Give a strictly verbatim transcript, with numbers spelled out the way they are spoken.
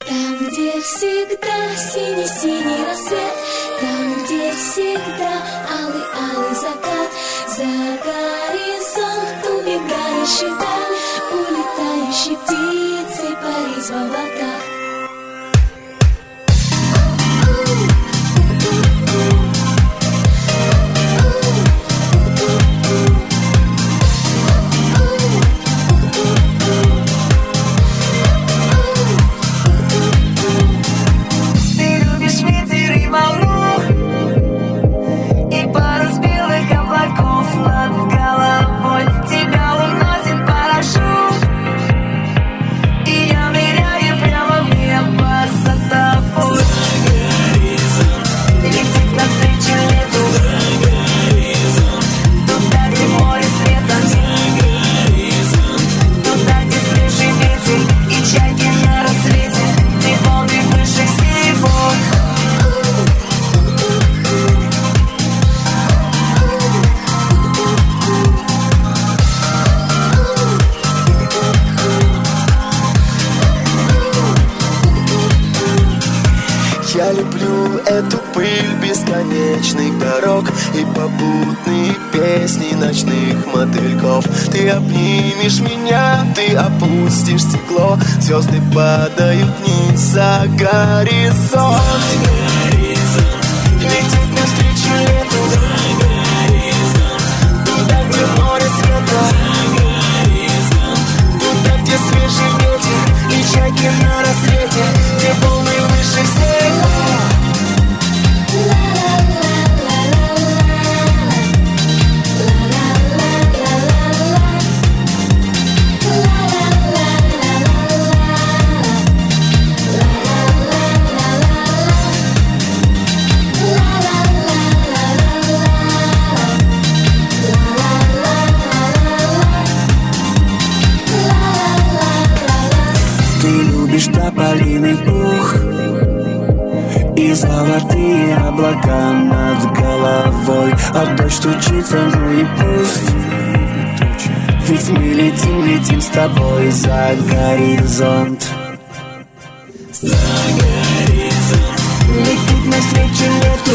Там, где всегда синий-синий рассвет, там, где всегда алый-алый закат, за горизонт убегающий вдаль, улетающей птицей парить в облаках. Я люблю эту пыль бесконечных дорог и попутные песни ночных мотыльков. Ты обнимешь меня, ты опустишь стекло, звезды падают вниз за горизонт. Летит навстречу лету, туда, где море света, туда, где свежий ветер и чайки на рассвете, где полный выше всех. Ты любишь тополиный пух и золотые облака над головой, а дождь стучится, ну и пусть. Ведь мы летим, летим с тобой за горизонт. За горизонт. Летит навстречу лету.